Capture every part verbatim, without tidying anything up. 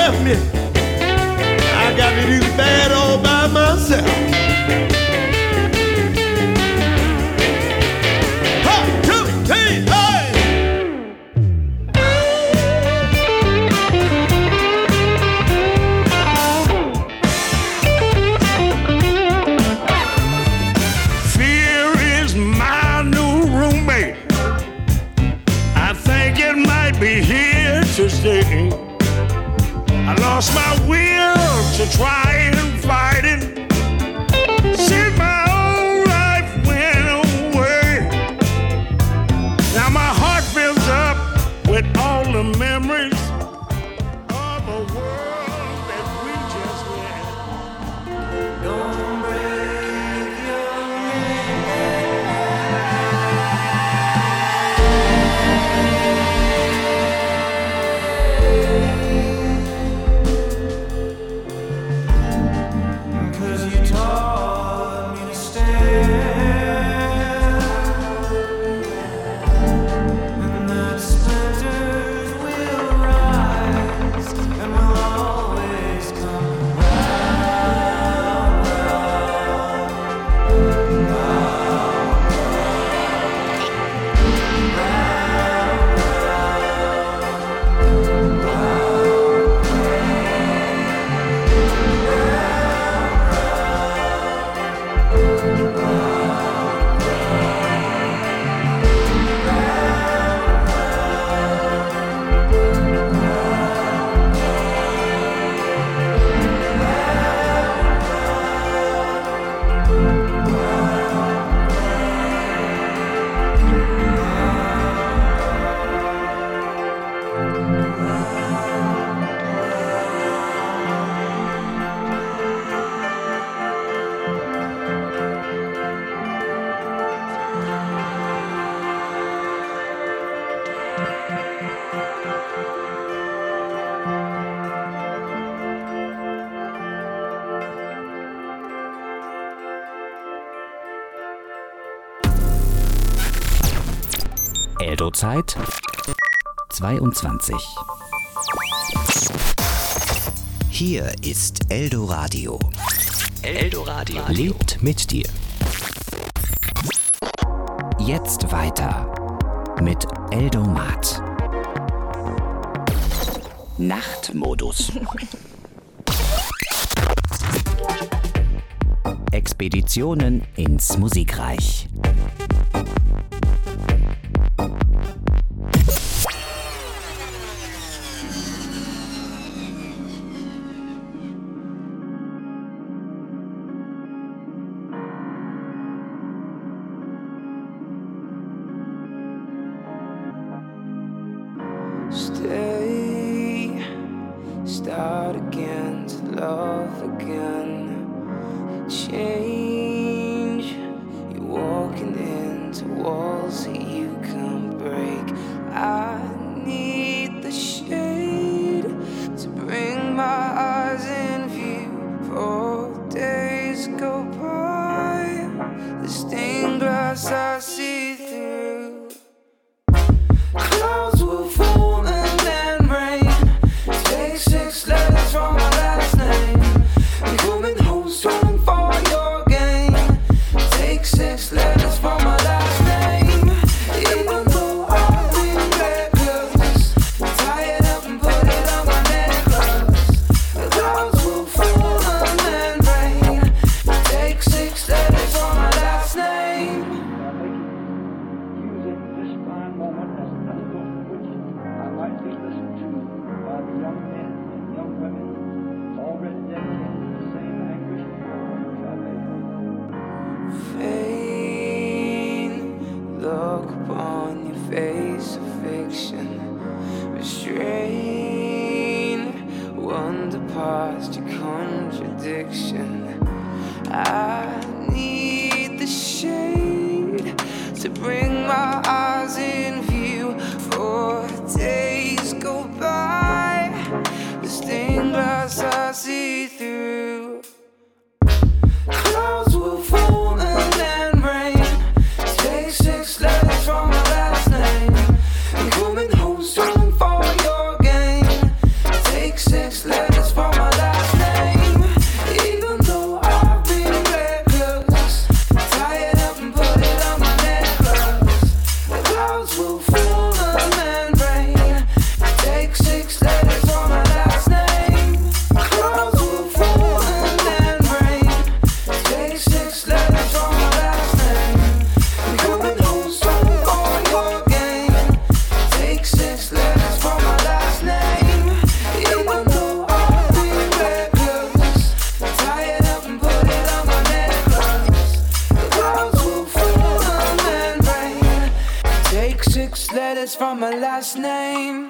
left me. I got to do bad all by myself. I lost my will to try and fight it. See, my old life went away. Now my heart fills up with all the memories of a world that we just left. Don't break your Eldo-Zeit zweiundzwanzig. Hier ist Eldoradio. Eldoradio lebt mit dir. Jetzt weiter mit Eldomat. Nachtmodus. Expeditionen ins Musikreich. Stay, start again, to love again. Change, you're walking into walls that you can break. I need the shade to bring my eyes in view. Four days go by, the stained glass I see through. Clouds will form and then rain. Take six letters from my last name. I'm coming home strong for your game. Take six letters from my last name. Even though I've been reckless, tie it up and put it on my necklace. The clouds will form and then rain. Take six letters from my last name. Vain look upon your face of fiction. Restrain, wander past your contradiction. I need the shade to bring my eyes in view. Four days go by, the stained glass I see through. Clouds will form and then rain. Take six letters from my last name. I'm coming home strong for your game. Take six six letters for my last name. Even though I've been reckless, tie it up and put it on my necklace. The clouds will fall and rain. Take six letters for my last name. Clouds will fall and rain. Take six letters for my last name. I'm coming home strong for your game. Take six letters for my last name. Even though I've been reckless, tie it up and put it on my necklace. The clouds will fall and rain. Take six letters from my last name.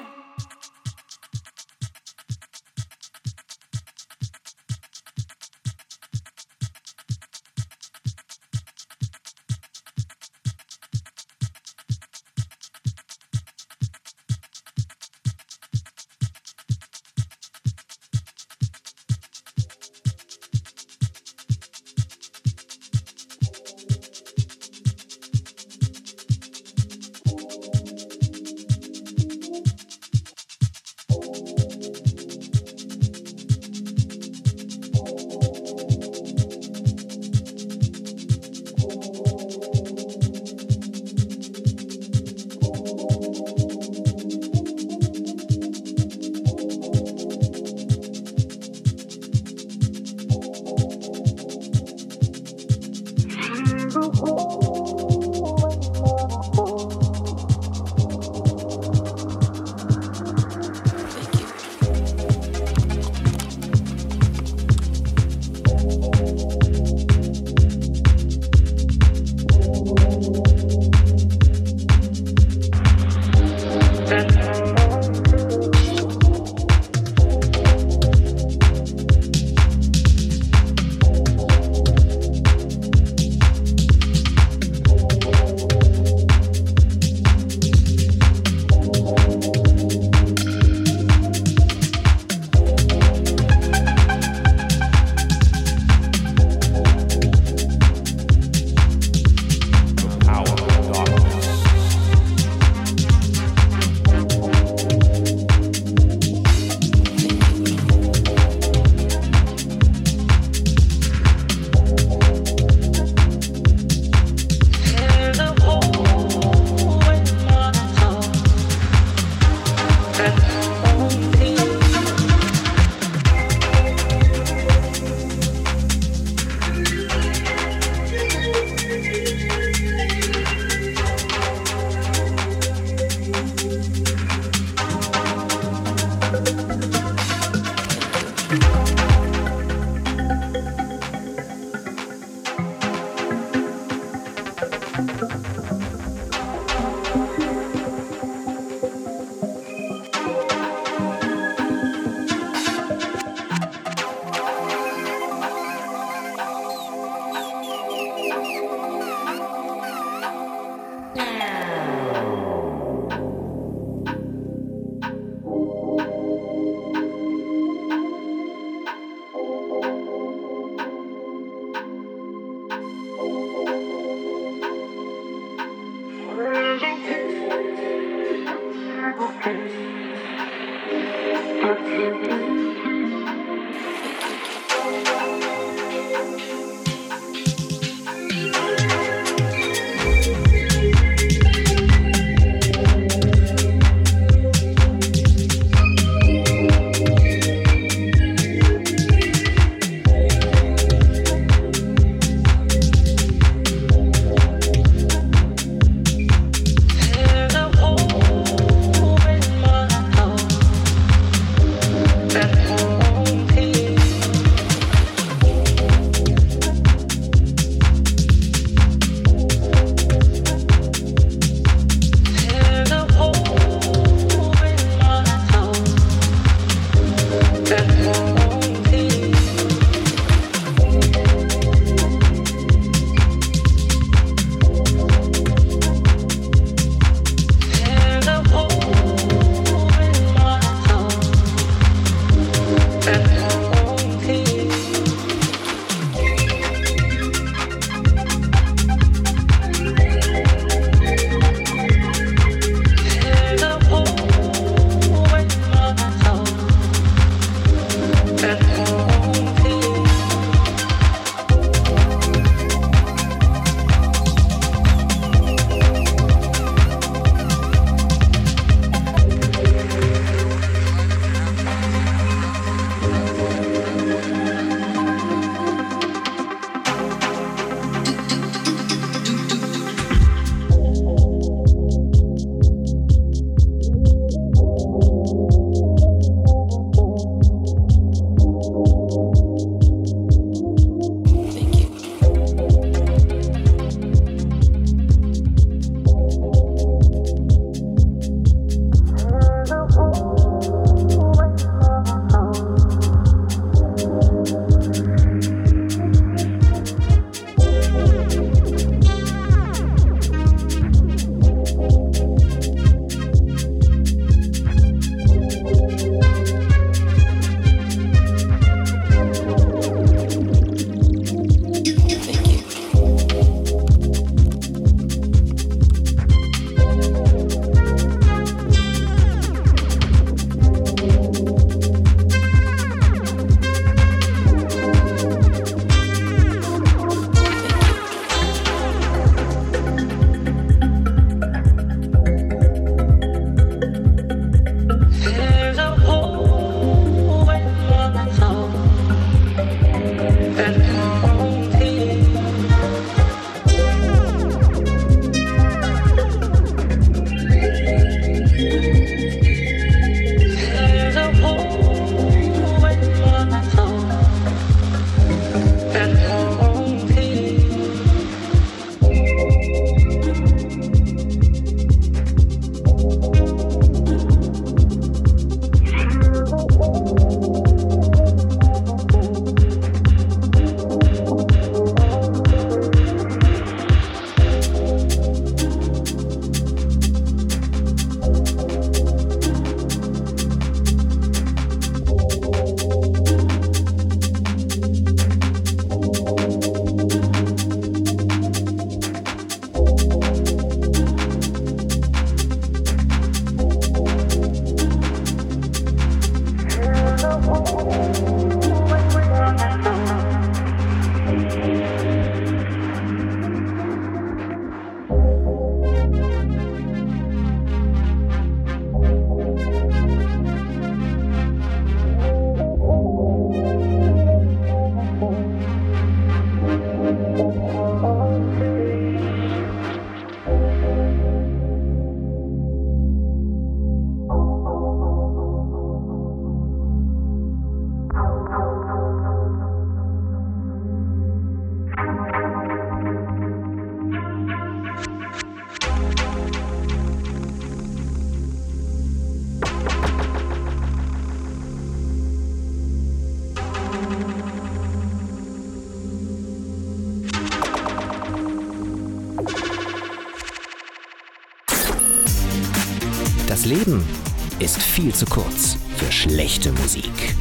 Das Leben ist viel zu kurz für schlechte Musik.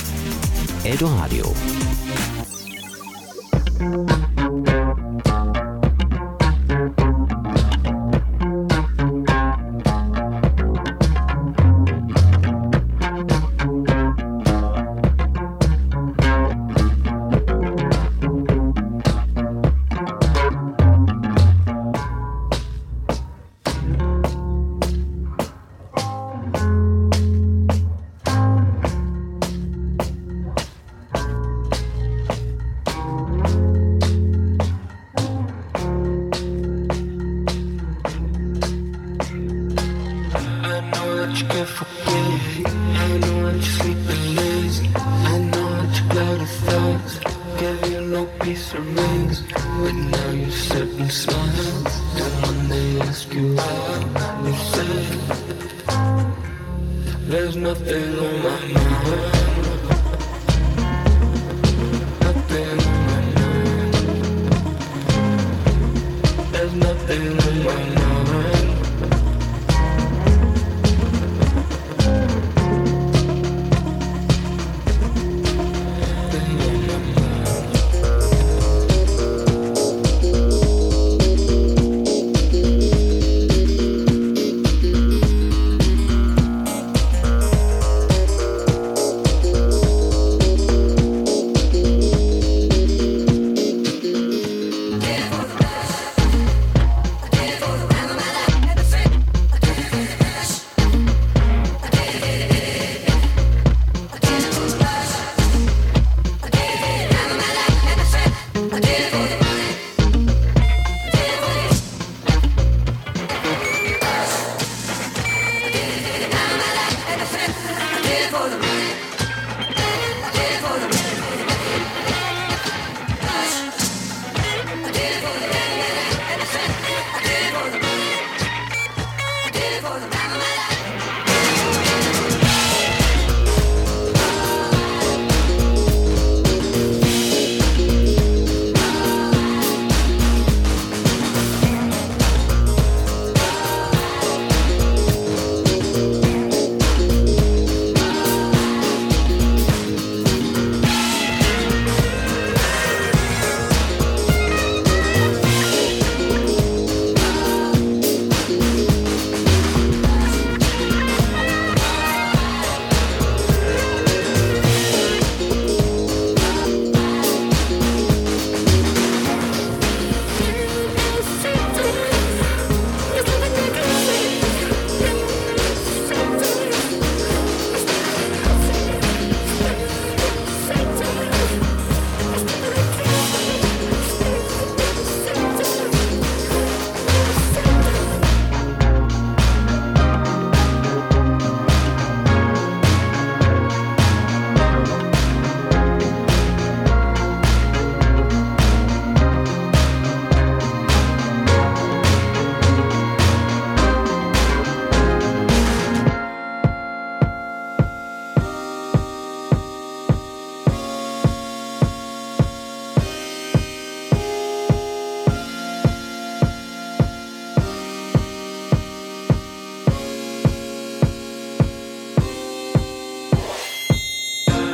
Eldoradio.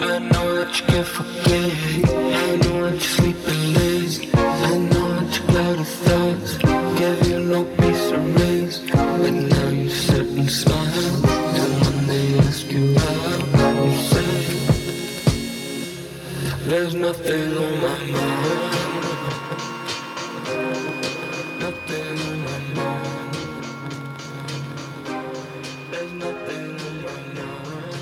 I know that you can't forget. I know that you're sleeping late. I know that you got a thoughts. Gave you no peace or rest. But now you sit and smile. And when they ask you out, you say, there's nothing on my mind. Nothing on my mind. There's nothing on my mind.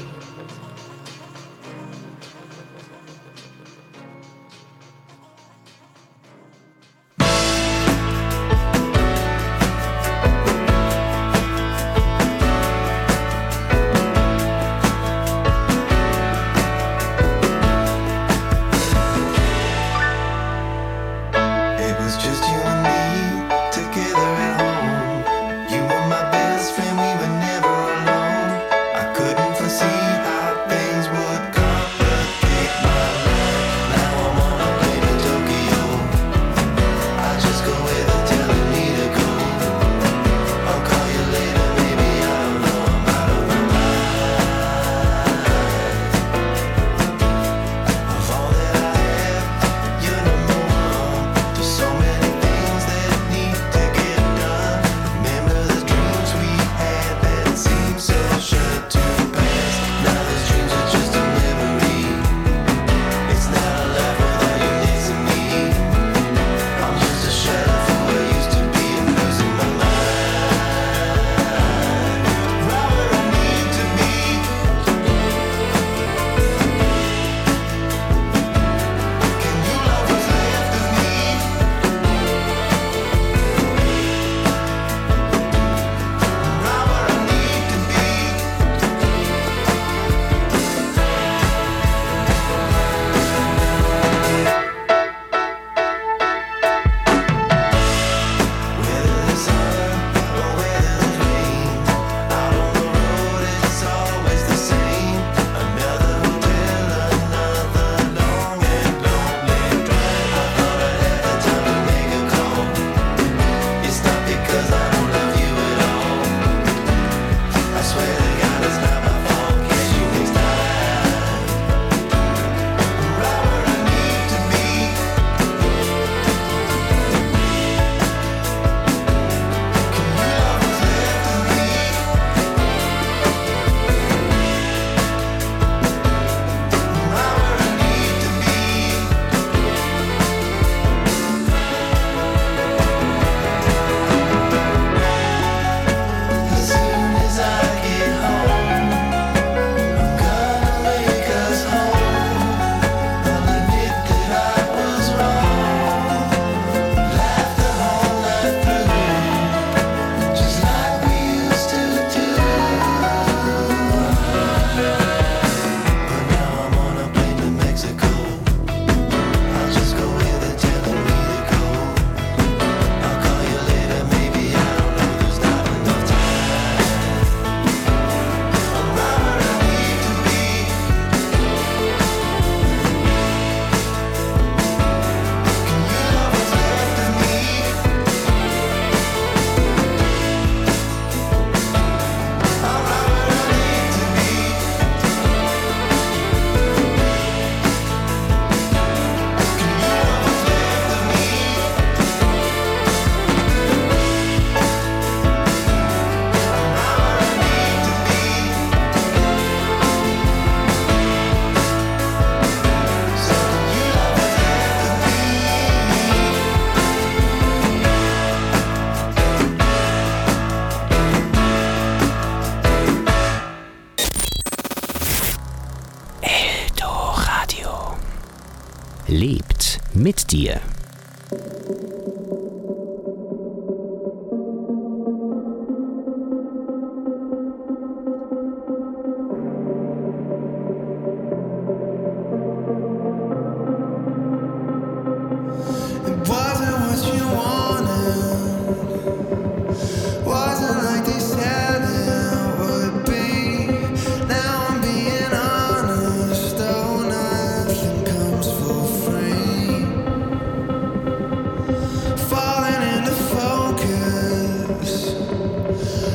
Lebt mit dir.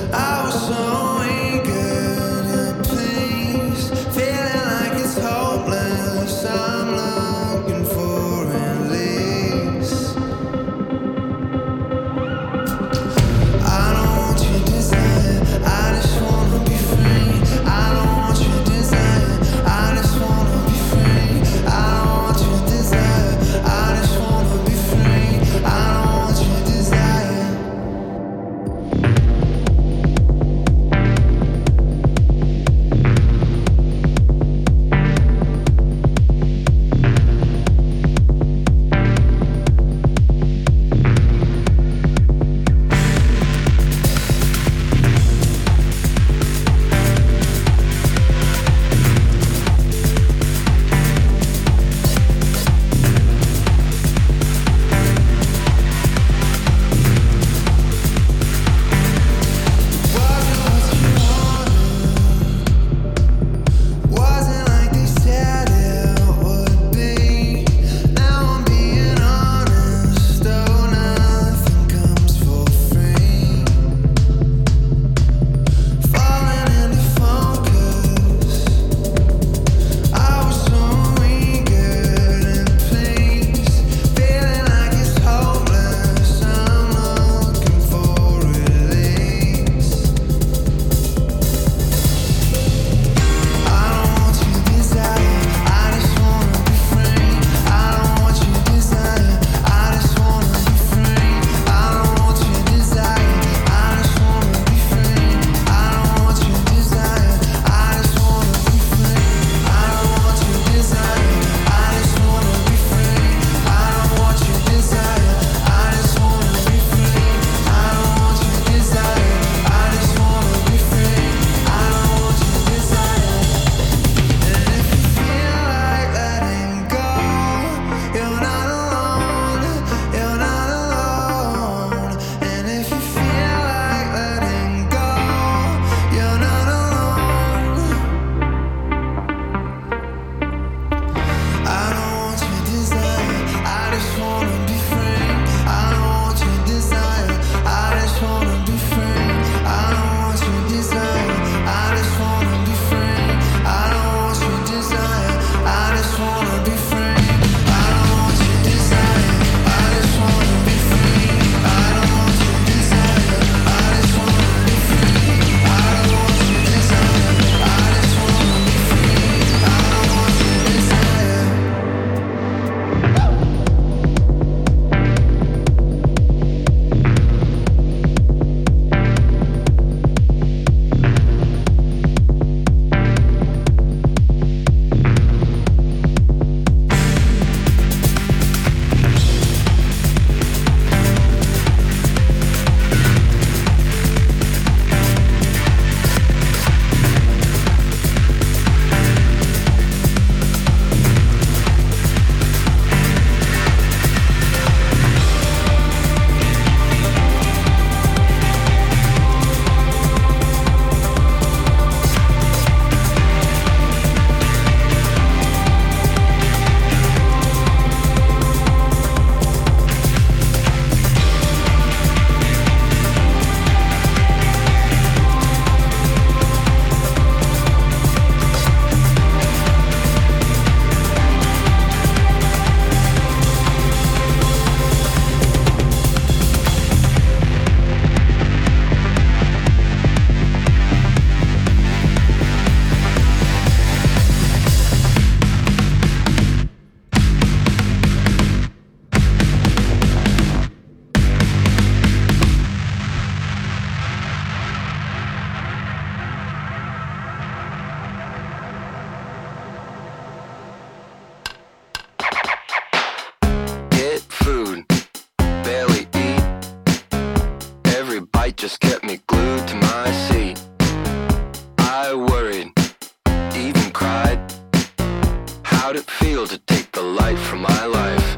So eager to please, feeling like it's hopeless. just kept me glued to my seat. I worried, even cried. How'd it feel to take the light from my life?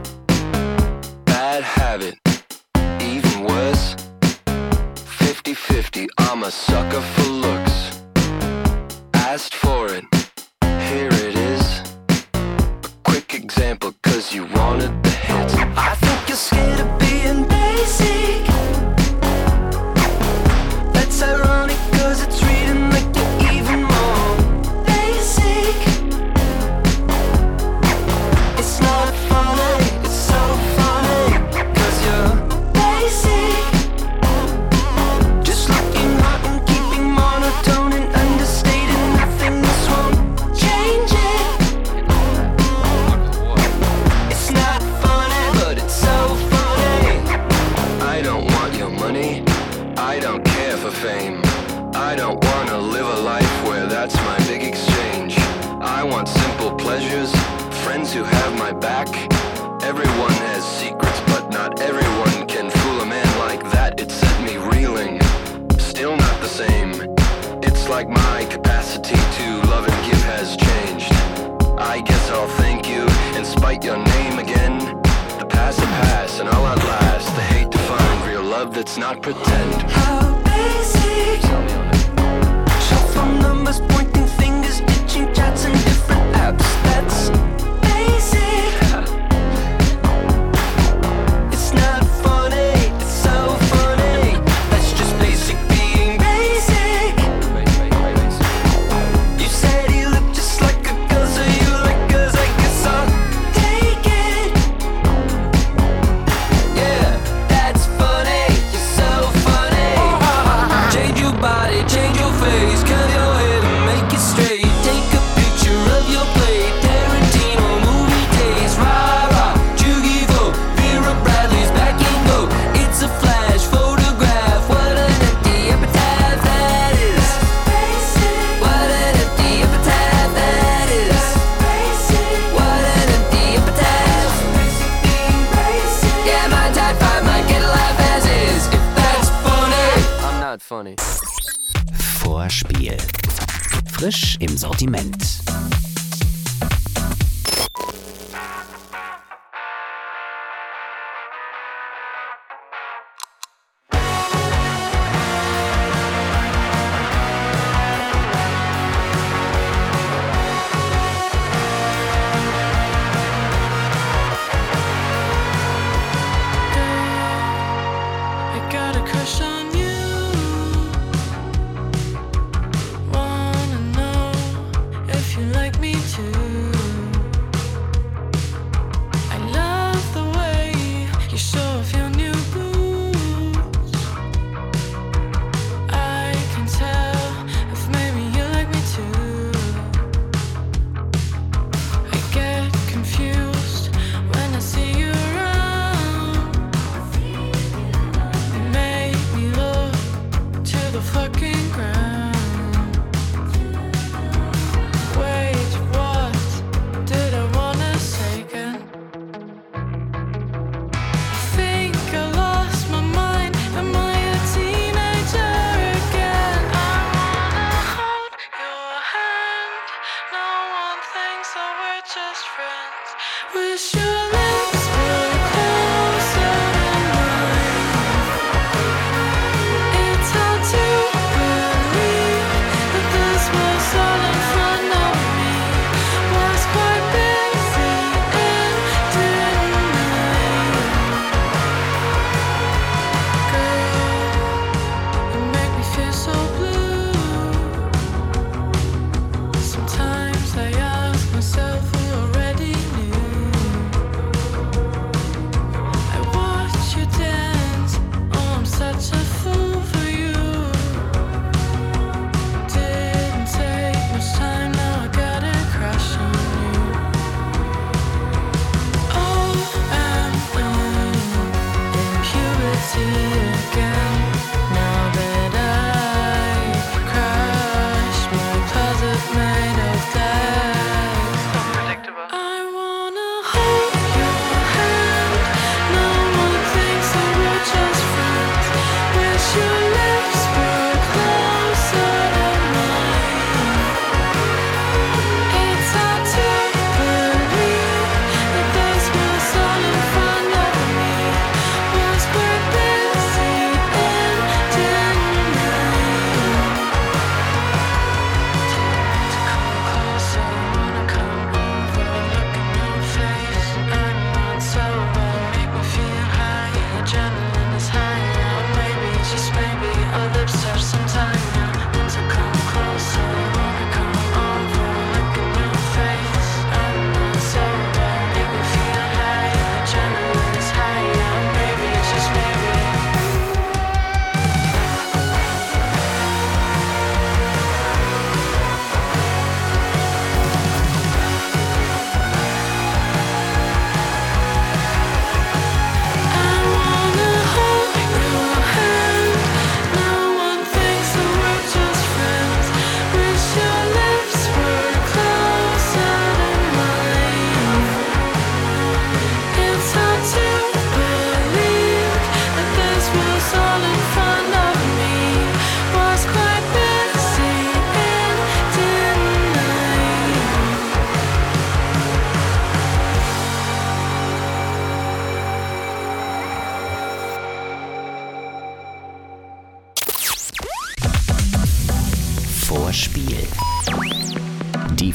Bad habit, even worse. Fifty-fifty, I'm a sucker for looks. Asked for it, here it is. A quick example, cause you wanted the hits. I think you're scared of being basic. That's ironic, cause it's reading like you're even more basic. friends who have my back. Everyone has secrets, but not everyone can fool a man like that. It set me reeling, still not the same. It's like my capacity to love and give has changed. I guess I'll thank you and spite your name again. The past will pass and I'll outlast the hate to find real love that's not pretend. How basic. Shot from numbers, pointing fingers, itching chats and different apps. That's basic. It's not funny, it's so funny. That's just basic being basic. You said you look just like a girl, so you like girls, I guess I'll take it. Yeah, that's funny, you're so funny. Change your body, change your face, curl your hair and make it straight. Take a picture of your plate, Tarantino movie days. Rah rah, Jugivo, Vera Bradley's back in go. It's a flash photograph, what an empty epitaph that is. What an empty epitaph that is. What an empty epitaph. Yeah, my type five might get a laugh as is. If that's funny, I'm not funny. Vorspiel. Frisch im Sortiment. I got a crush on you. Wanna know if you like me too. I love the way you show off your new boots. I can tell if maybe you like me too. I get confused when I see you around. You make me look to the fucking ground. Wait, what did I wanna say again? I think I lost my mind. Am I a teenager again? I wanna hold your hand. No one thinks that we're just friends. Wish your lips were closer than mine. It's hard to believe that this was all in front of me. Was quite busy and didn't leave. Girl, you make me feel so blue. Sometimes I ask myself who already knew.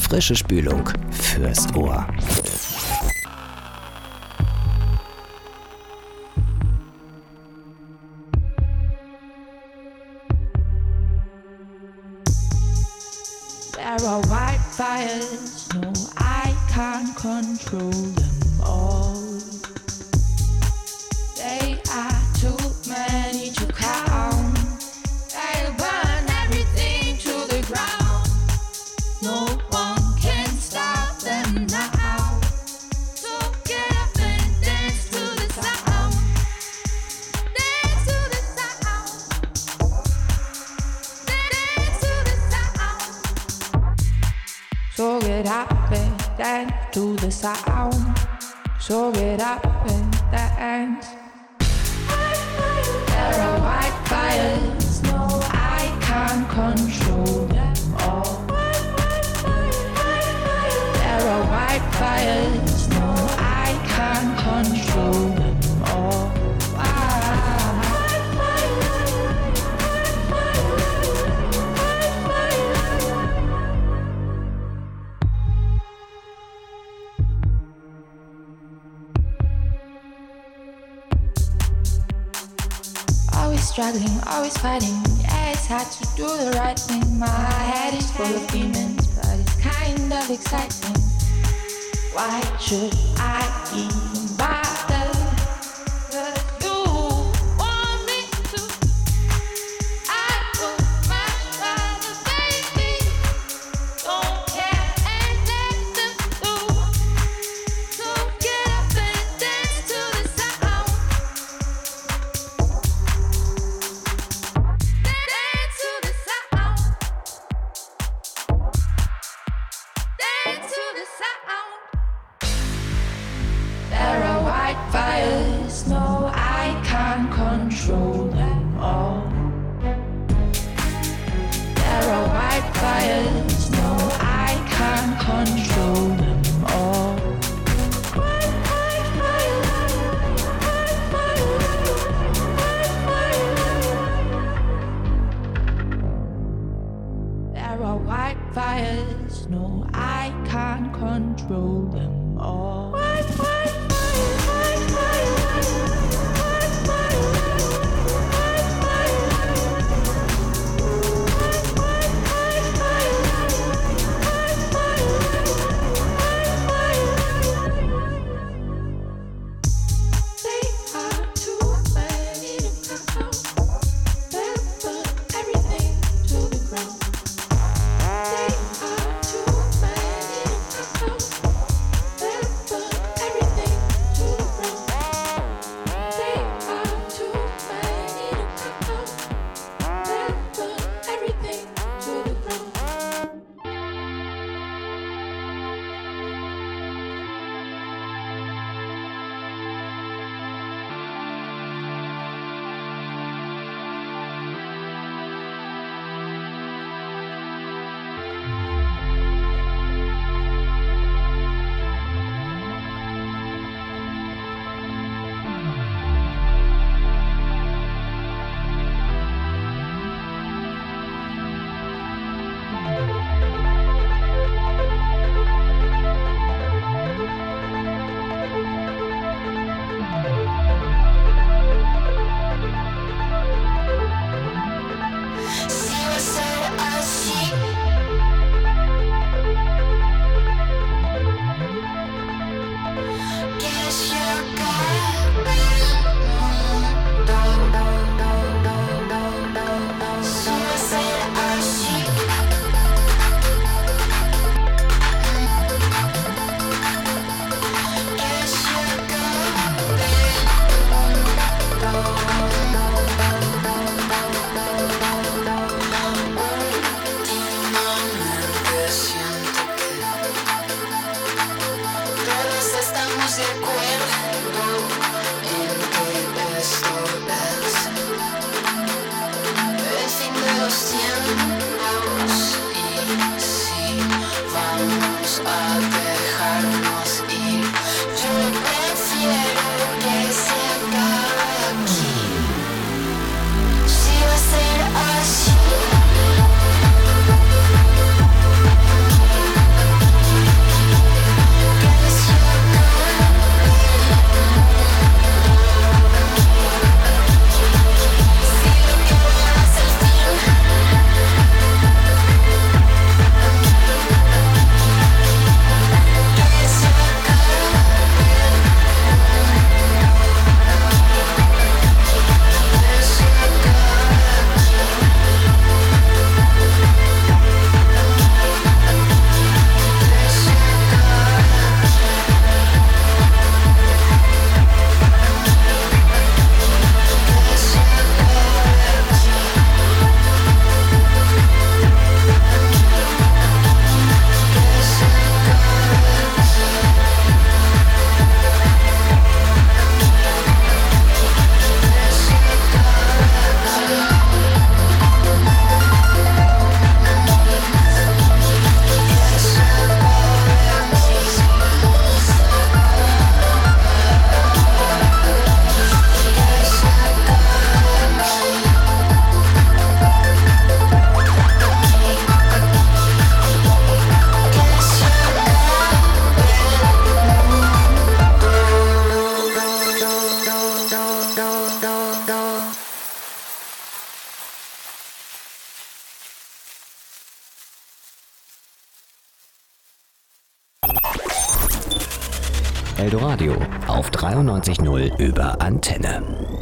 Frische Spülung fürs Ohr. There are wildfires, no, I can't control them all. They are too many to count. They'll burn everything to the ground. No one can stop them now. So get up and dance to the sound. Dance to the sound. Dance to the sound. So get up and dance to the sound. So get up and dance. There are wildfires, no, I can't control them all. There are wildfires, no, I can't control them all. Always struggling, always fighting. Yeah, it's hard to do the right thing. My head is full of demons, but it's kind of exciting. Why should I even bother? 'Cause you want me to. I would much rather, baby. Don't care and let them do. So get up and dance to the sound. Dance to the sound. Dance to the sound. There are wildfires, no, I can't control them all. There are wildfires, no, I can't control them all. There are wildfires, no, I can't control them all. Everything to the ground. They are too many to count. They'll burn Eldoradio auf dreiundneunzig Komma null über Antenne.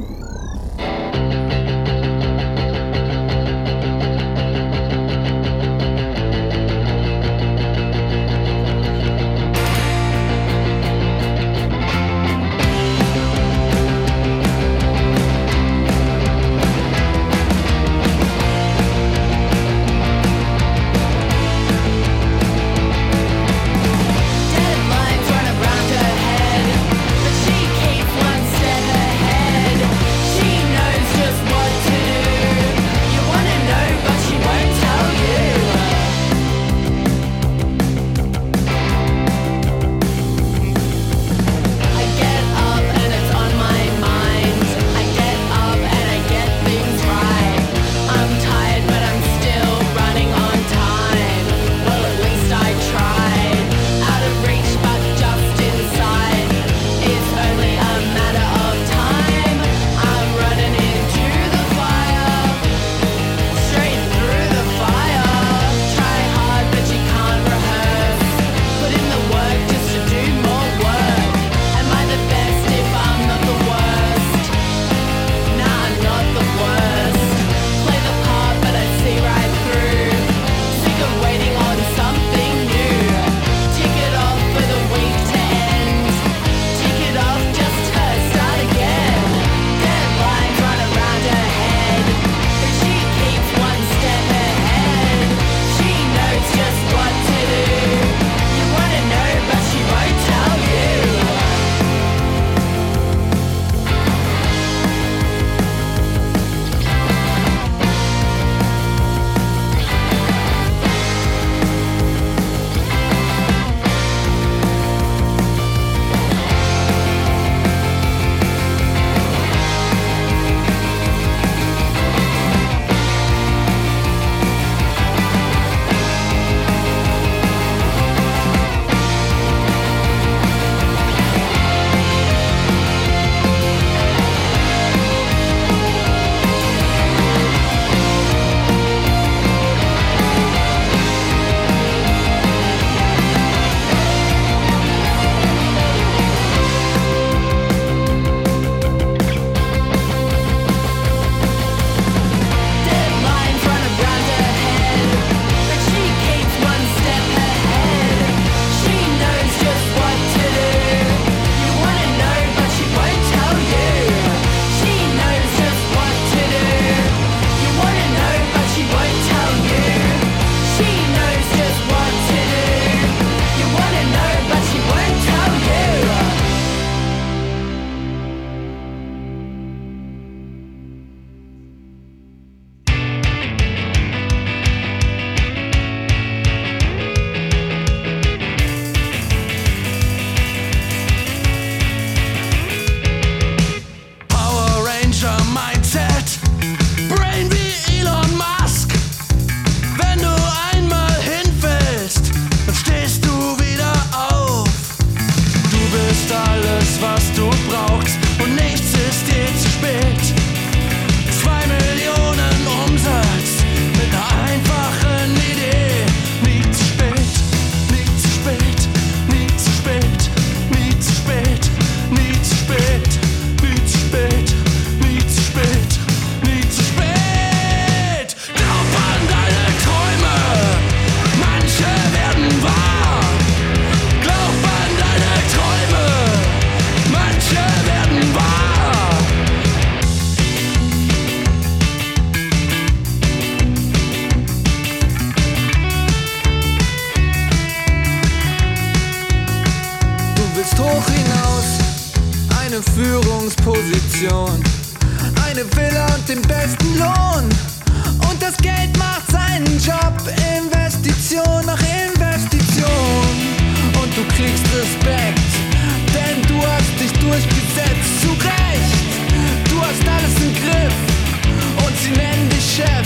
Führungsposition, eine Villa und den besten Lohn. Und das Geld macht seinen Job, Investition nach Investition. Und du kriegst Respekt, denn du hast dich durchgesetzt, zu Recht. Du hast alles im Griff und sie nennen dich Chef.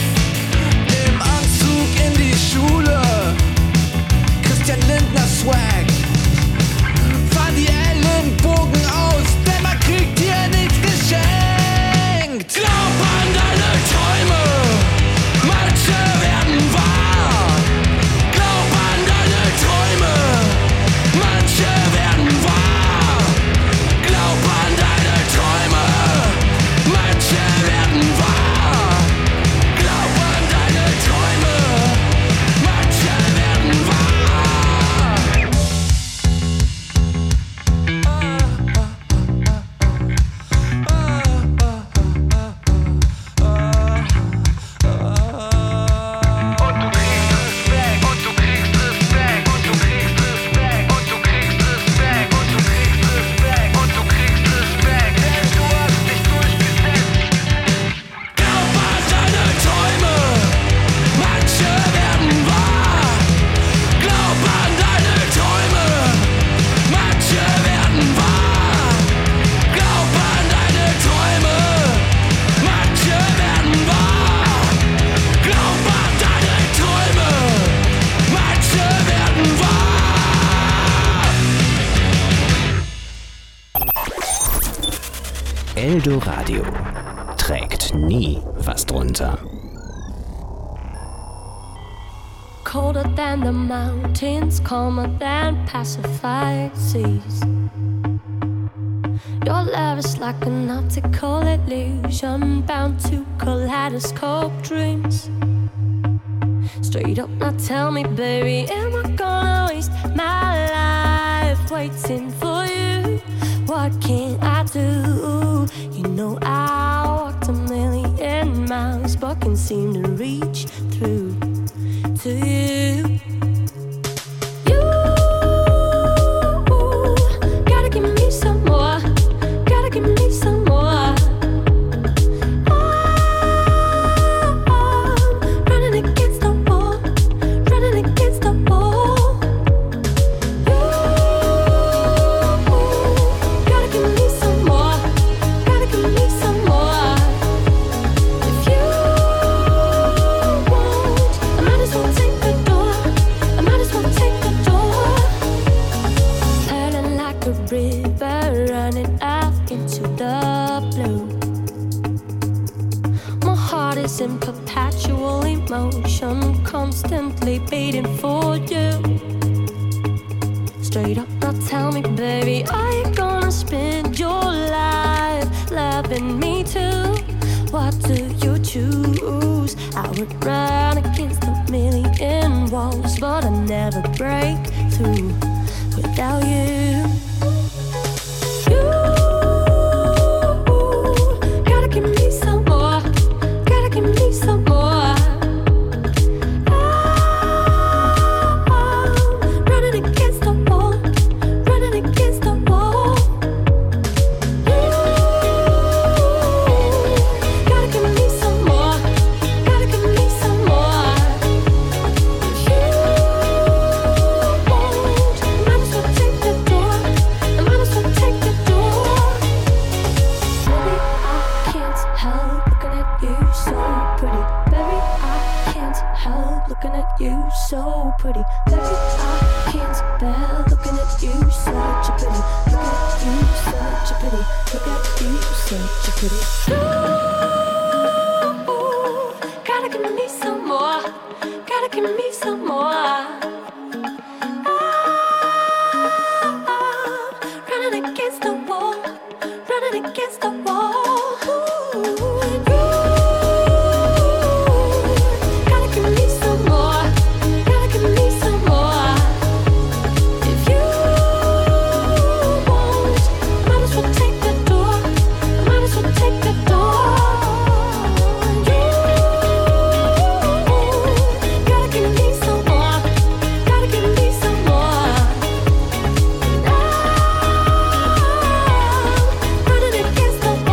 Im Anzug in die Schule, Christian Lindner Swag. Fahr die Ellenbogen aus, denn man kriegt hier nichts geschenkt. Glaub an deine Träume, manche werden wahr. Glaub an deine Träume, manche werden Eldoradio trägt nie was drunter. Colder than the mountains, calmer than pacified seas. Your love is like an optical illusion, bound to kaleidoscope dreams. Straight up now tell me, baby, am I gonna waste my life waiting for you? What can I do? You know I walked a million miles but can't seem to reach through to you. You gotta give me some more, gotta give me some more. I'm running against the wall, running against the wall. You gotta give me some more, gotta give me some more. If you won't, I might as well take the door, I might as well take the door. Turning like a river, running out into the blue. My heart is in perpetual emotion, constantly beating for you. Straight up now tell me, baby, are you gonna spend your life loving me too? What do you choose? I would run against a million walls, but I never break through without you. You gotta give me some more, gotta give me some more. I'm running against the wall, running against the wall. You gotta give me some more, gotta give me some more. If you won't, I might as well take the door, I might as well take the door. Baby, I can't help looking at you so pretty. Baby, I can't help looking at you so pretty. Baby, I can't bear looking at you such a pity. Look at you such a pity. Look at you such a pity. Ooh, gotta give me some more, gotta give me some more. I'm running against the wall, running against the wall. Ooh, gotta give me some more, gotta give me some more. If you won't, might as well take the door, might as well take the door. You gotta give me some more, gotta give me some more. And I'm running against the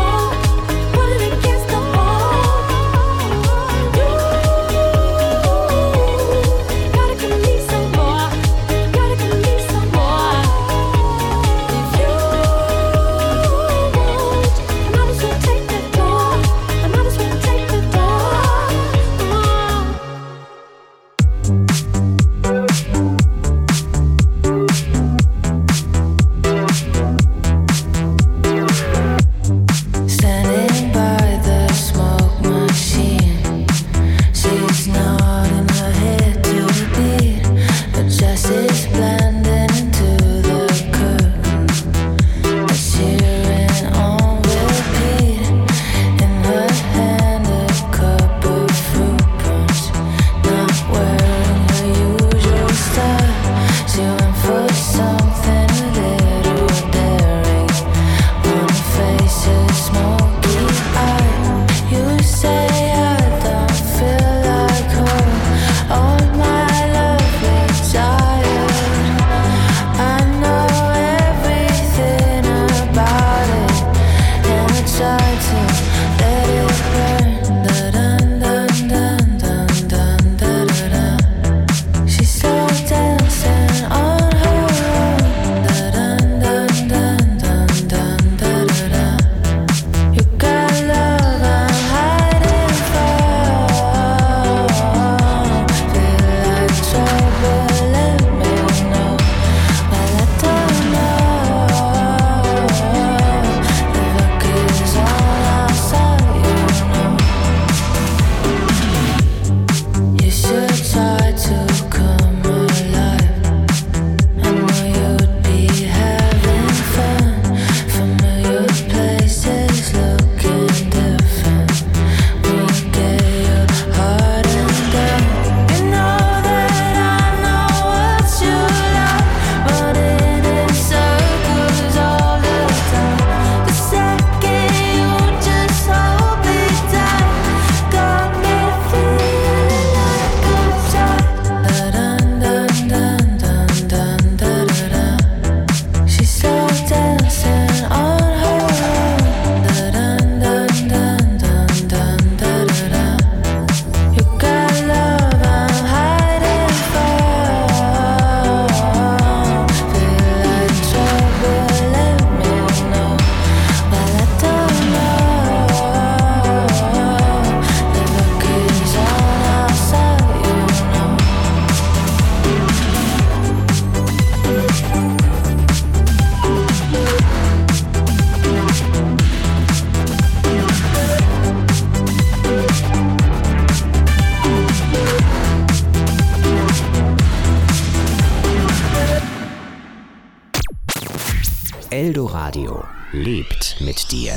Eldoradio lebt mit dir.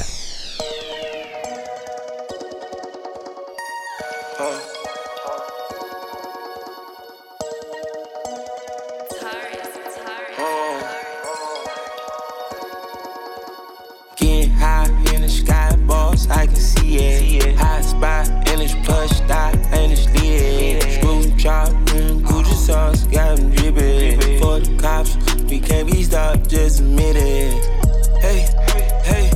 Getting high in the sky, boss, I can see it. Hot spot in this plush dot, and it's lit. Screw chop, mm, Gucci sauce, got them drippin'. For the cops, we can't be stopped, just admit it. Hey, hey,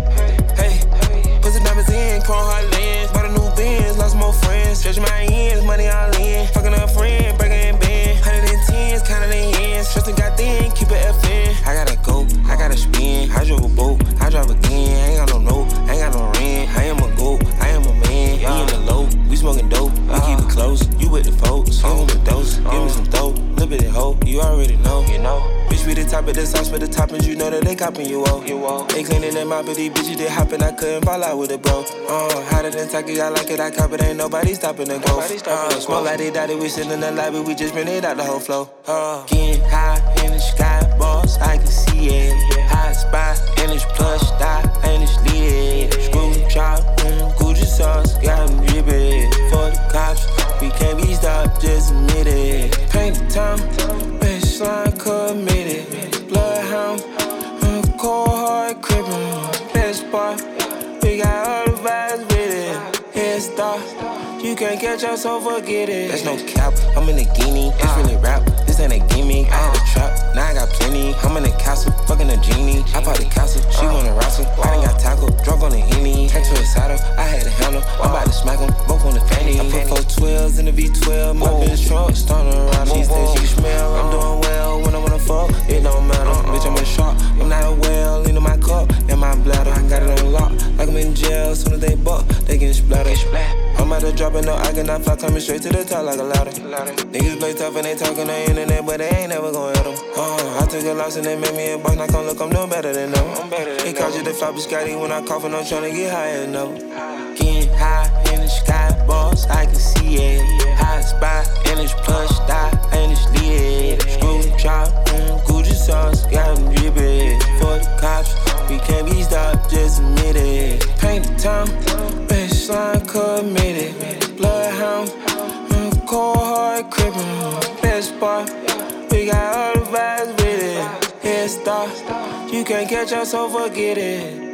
hey, put the diamonds in, chrome hard lens. Bought a new Benz, lost more friends. Stretch my ends, money all in. Fucking a friend, breaking in band. Hundred and tens, counting the ends. Trusting got thin, keep it F in. I gotta go, I gotta spin. I drove a boat, I drive again. I ain't got no note, I ain't got no rent. I am a goat, I am a man. We in the low, we smoking dope. We keep it close, you with the folks. Give me the dose, give me some dope. Little bit of hope, you already know, you know. Bitch, we the top of the sauce for the toppings, you know that they copping you all. You all. They cleaning them out, but these bitches they hopping. I couldn't fall out with it, bro. Uh, hotter than Taki, I like it, I cop it. Ain't nobody stopping the go. Uh, smoke like they daddy, we sitting in the lobby, we just bring it out the whole flow. Uh, getting high in the sky, boss, I can see it. Hot spot in this plush dot, and it's lit. Screw chop, mm, Gucci sauce, got them drippin'. For the cops, we can't be stopped, just admit it. Paint the town, bitch, slime committed. Bloodhound, mm, cold hard crippin'. Best part, we got all the vibes with it. Head start, you can't catch us, so forget it. There's no cap, I'm in a guinea. It's really rap, this ain't a gimmick. I had a trap, now I got plenty. I'm in the castle, fucking a genie. I bought the castle, she wanna wrestle. I done got tackled, drunk on the Henny. Turned to a saddle, I had a handle. I'm about to smack them, both on the fanny. I put four twelves in the V twelve. My bitch trunk, starting to rattle. She said she smell, I'm doing well when I wanna fuck. It don't matter, bitch, I'm a shark. I'm not a whale, into my cup, and my bladder. I got it on lock, like I'm in jail. Soon as they buck, they get splattered. I'm about to drop it, no, I cannot fly, coming straight to the top like a ladder. Niggas play tough and they talking on the internet, but they ain't never gon' hit them. Uh, I took a loss and they made me a boss, now come look, I'm doing better than them. They called you the flop Scotty when I cough and I'm tryna get higher, no. Getting high in the sky, boss, I can see it. Hot spot in this plush dot, and it's lit. Screw chop, mm, Gucci sauce, got them drippin'. For the cops, we can't be stopped, just admit it. Paint the town, bitch, slime committed. Bloodhound, mm, cold hard crippin'. Best part, we got all the vibes with it. Head start, you can't catch us, so forget it.